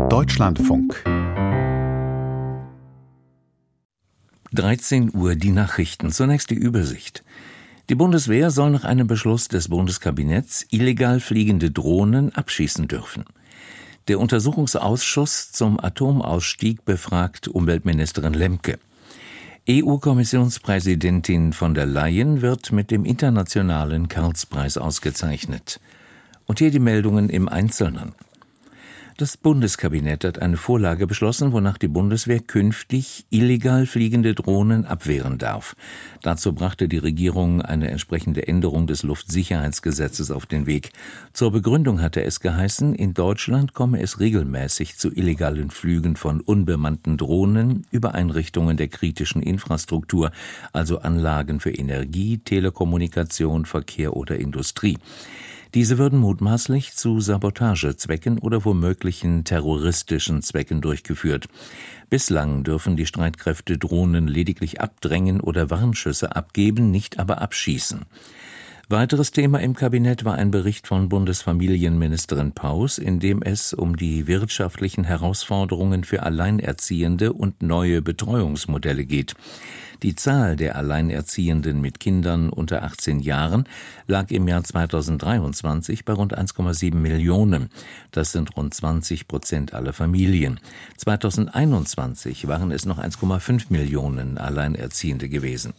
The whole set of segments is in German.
Deutschlandfunk 13 Uhr die Nachrichten. Zunächst die Übersicht. Die Bundeswehr soll nach einem Beschluss des Bundeskabinetts illegal fliegende Drohnen abschießen dürfen. Der Untersuchungsausschuss zum Atomausstieg befragt Umweltministerin Lemke. EU-Kommissionspräsidentin von der Leyen wird mit dem Internationalen Karlspreis ausgezeichnet. Und hier die Meldungen im Einzelnen. Das Bundeskabinett hat eine Vorlage beschlossen, wonach die Bundeswehr künftig illegal fliegende Drohnen abwehren darf. Dazu brachte die Regierung eine entsprechende Änderung des Luftsicherheitsgesetzes auf den Weg. Zur Begründung hatte es geheißen, in Deutschland komme es regelmäßig zu illegalen Flügen von unbemannten Drohnen über Einrichtungen der kritischen Infrastruktur, also Anlagen für Energie, Telekommunikation, Verkehr oder Industrie. Diese würden mutmaßlich zu Sabotagezwecken oder womöglichen terroristischen Zwecken durchgeführt. Bislang dürfen die Streitkräfte Drohnen lediglich abdrängen oder Warnschüsse abgeben, nicht aber abschießen. Weiteres Thema im Kabinett war ein Bericht von Bundesfamilienministerin Paus, in dem es um die wirtschaftlichen Herausforderungen für Alleinerziehende und neue Betreuungsmodelle geht. Die Zahl der Alleinerziehenden mit Kindern unter 18 Jahren lag im Jahr 2023 bei rund 1,7 Millionen. Das sind rund 20% aller Familien. 2021 waren es noch 1,5 Millionen Alleinerziehende gewesen.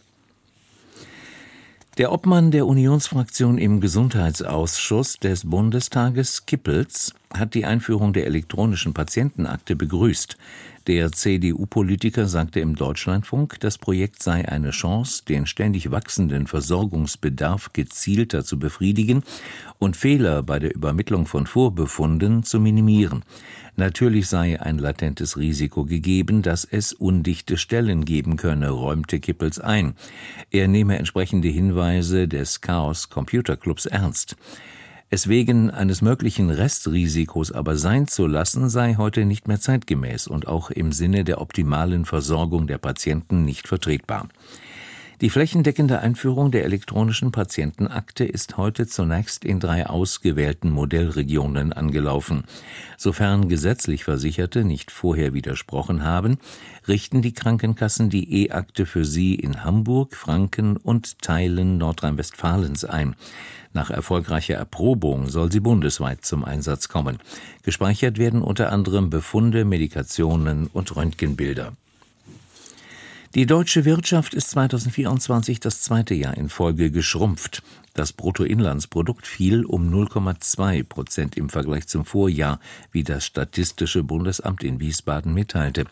Der Obmann der Unionsfraktion im Gesundheitsausschuss des Bundestages, Kippels, hat die Einführung der elektronischen Patientenakte begrüßt. Der CDU-Politiker sagte im Deutschlandfunk, das Projekt sei eine Chance, den ständig wachsenden Versorgungsbedarf gezielter zu befriedigen und Fehler bei der Übermittlung von Vorbefunden zu minimieren. Natürlich sei ein latentes Risiko gegeben, dass es undichte Stellen geben könne, räumte Kippels ein. Er nehme entsprechende Hinweise des Chaos Computer Clubs ernst. Es wegen eines möglichen Restrisikos aber sein zu lassen, sei heute nicht mehr zeitgemäß und auch im Sinne der optimalen Versorgung der Patienten nicht vertretbar. Die flächendeckende Einführung der elektronischen Patientenakte ist heute zunächst in 3 ausgewählten Modellregionen angelaufen. Sofern gesetzlich Versicherte nicht vorher widersprochen haben, richten die Krankenkassen die E-Akte für sie in Hamburg, Franken und Teilen Nordrhein-Westfalens ein. Nach erfolgreicher Erprobung soll sie bundesweit zum Einsatz kommen. Gespeichert werden unter anderem Befunde, Medikationen und Röntgenbilder. Die deutsche Wirtschaft ist 2024 das 2. Jahr in Folge geschrumpft. Das Bruttoinlandsprodukt fiel um 0,2% im Vergleich zum Vorjahr, wie das Statistische Bundesamt in Wiesbaden mitteilte.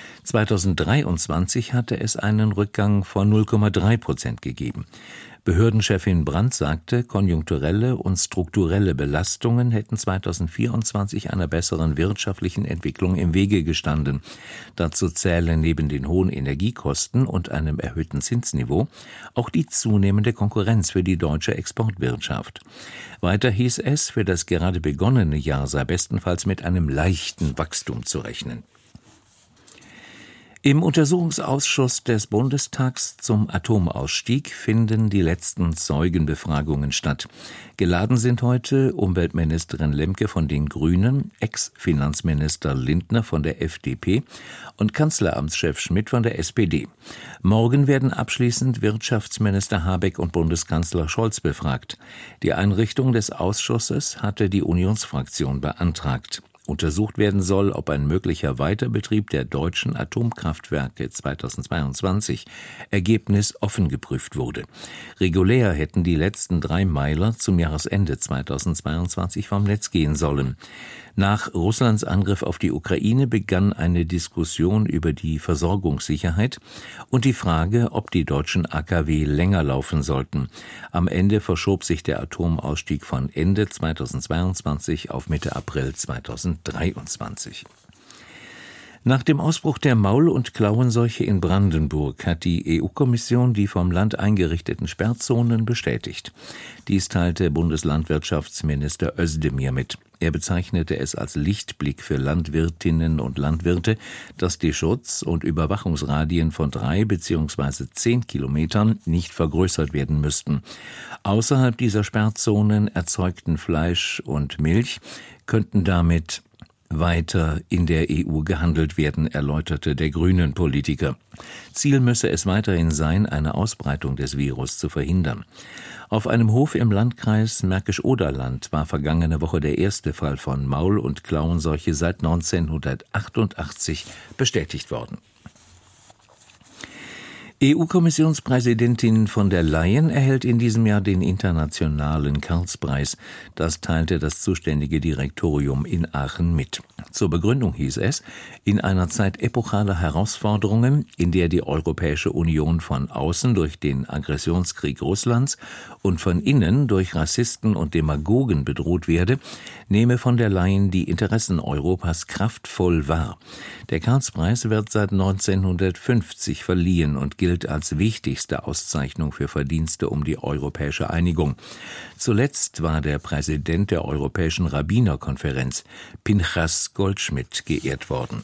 2023 hatte es einen Rückgang von 0,3% gegeben. Behördenchefin Brandt sagte, konjunkturelle und strukturelle Belastungen hätten 2024 einer besseren wirtschaftlichen Entwicklung im Wege gestanden. Dazu zählen neben den hohen Energiekosten und einem erhöhten Zinsniveau auch die zunehmende Konkurrenz für die deutsche Exportwirtschaft. Weiter hieß es, für das gerade begonnene Jahr sei bestenfalls mit einem leichten Wachstum zu rechnen. Im Untersuchungsausschuss des Bundestags zum Atomausstieg finden die letzten Zeugenbefragungen statt. Geladen sind heute Umweltministerin Lemke von den Grünen, Ex-Finanzminister Lindner von der FDP und Kanzleramtschef Schmidt von der SPD. Morgen werden abschließend Wirtschaftsminister Habeck und Bundeskanzler Scholz befragt. Die Einrichtung des Ausschusses hatte die Unionsfraktion beantragt. Untersucht werden soll, ob ein möglicher Weiterbetrieb der deutschen Atomkraftwerke 2022 Ergebnis offen geprüft wurde. Regulär hätten die letzten 3 Meiler zum Jahresende 2022 vom Netz gehen sollen. Nach Russlands Angriff auf die Ukraine begann eine Diskussion über die Versorgungssicherheit und die Frage, ob die deutschen AKW länger laufen sollten. Am Ende verschob sich der Atomausstieg von Ende 2022 auf Mitte April 2023. Nach dem Ausbruch der Maul- und Klauenseuche in Brandenburg hat die EU-Kommission die vom Land eingerichteten Sperrzonen bestätigt. Dies teilte Bundeslandwirtschaftsminister Özdemir mit. Er bezeichnete es als Lichtblick für Landwirtinnen und Landwirte, dass die Schutz- und Überwachungsradien von 3 bzw. 10 Kilometern nicht vergrößert werden müssten. Außerhalb dieser Sperrzonen erzeugten Fleisch und Milch könnten damit weiter in der EU gehandelt werden, erläuterte der Grünen-Politiker. Ziel müsse es weiterhin sein, eine Ausbreitung des Virus zu verhindern. Auf einem Hof im Landkreis Märkisch-Oderland war vergangene Woche der erste Fall von Maul- und Klauenseuche seit 1988 bestätigt worden. EU-Kommissionspräsidentin von der Leyen erhält in diesem Jahr den internationalen Karlspreis. Das teilte das zuständige Direktorium in Aachen mit. Zur Begründung hieß es, in einer Zeit epochaler Herausforderungen, in der die Europäische Union von außen durch den Aggressionskrieg Russlands und von innen durch Rassisten und Demagogen bedroht werde, nehme von der Leyen die Interessen Europas kraftvoll wahr. Der Karlspreis wird seit 1950 verliehen und gilt als wichtigste Auszeichnung für Verdienste um die europäische Einigung. Zuletzt war der Präsident der Europäischen Rabbinerkonferenz, Pinchas Goldschmidt, geehrt worden.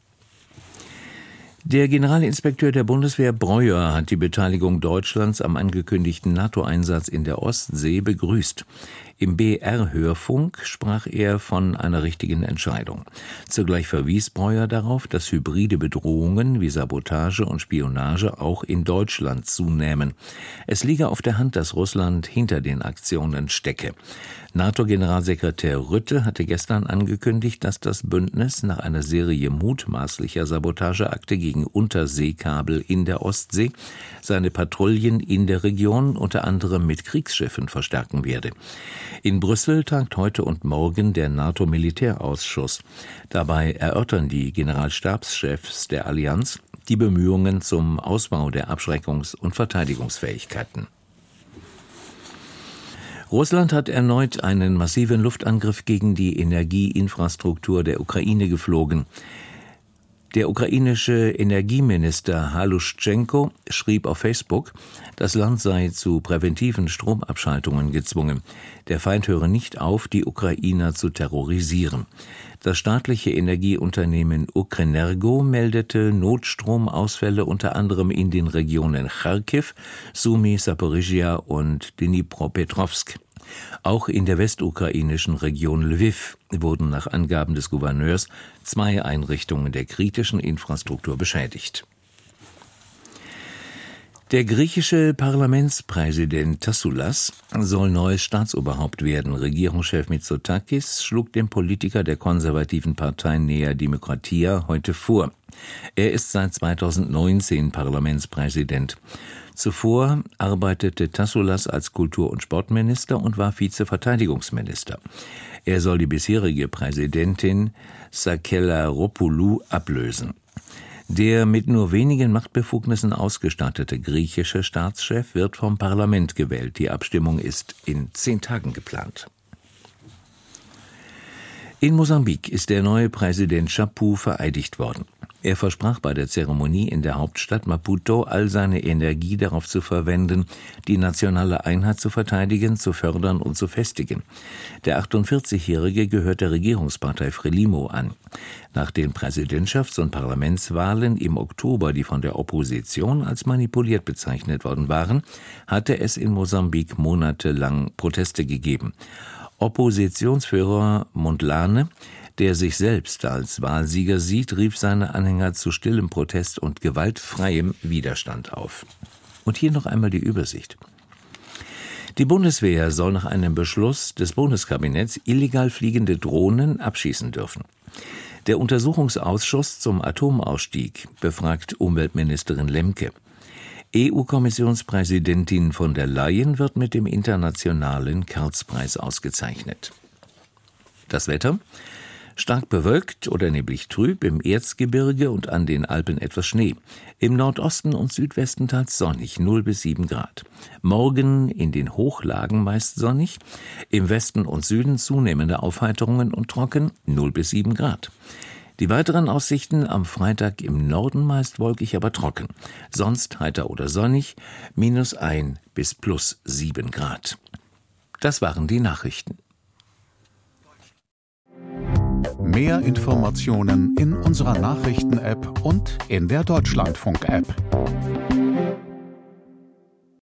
Der Generalinspekteur der Bundeswehr Breuer hat die Beteiligung Deutschlands am angekündigten NATO-Einsatz in der Ostsee begrüßt. Im BR-Hörfunk sprach er von einer richtigen Entscheidung. Zugleich verwies Breuer darauf, dass hybride Bedrohungen wie Sabotage und Spionage auch in Deutschland zunehmen. Es liege auf der Hand, dass Russland hinter den Aktionen stecke. NATO-Generalsekretär Rutte hatte gestern angekündigt, dass das Bündnis nach einer Serie mutmaßlicher Sabotageakte gegen Unterseekabel in der Ostsee seine Patrouillen in der Region unter anderem mit Kriegsschiffen verstärken werde. In Brüssel tagt heute und morgen der NATO-Militärausschuss. Dabei erörtern die Generalstabschefs der Allianz die Bemühungen zum Ausbau der Abschreckungs- und Verteidigungsfähigkeiten. Russland hat erneut einen massiven Luftangriff gegen die Energieinfrastruktur der Ukraine geflogen. Der ukrainische Energieminister Haluschenko schrieb auf Facebook, das Land sei zu präventiven Stromabschaltungen gezwungen. Der Feind höre nicht auf, die Ukrainer zu terrorisieren. Das staatliche Energieunternehmen Ukrenergo meldete Notstromausfälle unter anderem in den Regionen Charkiw, Sumy, Saporizhia und Dnipropetrovsk. Auch in der westukrainischen Region Lwiw wurden nach Angaben des Gouverneurs 2 Einrichtungen der kritischen Infrastruktur beschädigt. Der griechische Parlamentspräsident Tassoulas soll neues Staatsoberhaupt werden. Regierungschef Mitsotakis schlug dem Politiker der konservativen Partei Nea Dimokratia heute vor. Er ist seit 2019 Parlamentspräsident. Zuvor arbeitete Tassoulas als Kultur- und Sportminister und war Vizeverteidigungsminister. Er soll die bisherige Präsidentin Sakellaropoulou ablösen. Der mit nur wenigen Machtbefugnissen ausgestattete griechische Staatschef wird vom Parlament gewählt. Die Abstimmung ist in 10 Tagen geplant. In Mosambik ist der neue Präsident Chapu vereidigt worden. Er versprach bei der Zeremonie in der Hauptstadt Maputo, all seine Energie darauf zu verwenden, die nationale Einheit zu verteidigen, zu fördern und zu festigen. Der 48-Jährige gehört der Regierungspartei Frelimo an. Nach den Präsidentschafts- und Parlamentswahlen im Oktober, die von der Opposition als manipuliert bezeichnet worden waren, hatte es in Mosambik monatelang Proteste gegeben. Oppositionsführer Mondlane, der sich selbst als Wahlsieger sieht, rief seine Anhänger zu stillem Protest und gewaltfreiem Widerstand auf. Und hier noch einmal die Übersicht. Die Bundeswehr soll nach einem Beschluss des Bundeskabinetts illegal fliegende Drohnen abschießen dürfen. Der Untersuchungsausschuss zum Atomausstieg befragt Umweltministerin Lemke. EU-Kommissionspräsidentin von der Leyen wird mit dem internationalen Karlspreis ausgezeichnet. Das Wetter? Stark bewölkt oder neblig trüb, im Erzgebirge und an den Alpen etwas Schnee. Im Nordosten und Südwesten teils sonnig, 0 bis 7 Grad. Morgen in den Hochlagen meist sonnig, im Westen und Süden zunehmende Aufheiterungen und trocken, 0 bis 7 Grad. Die weiteren Aussichten am Freitag im Norden meist wolkig, aber trocken. Sonst heiter oder sonnig, -1 bis +7 Grad. Das waren die Nachrichten. Mehr Informationen in unserer Nachrichten-App und in der Deutschlandfunk-App.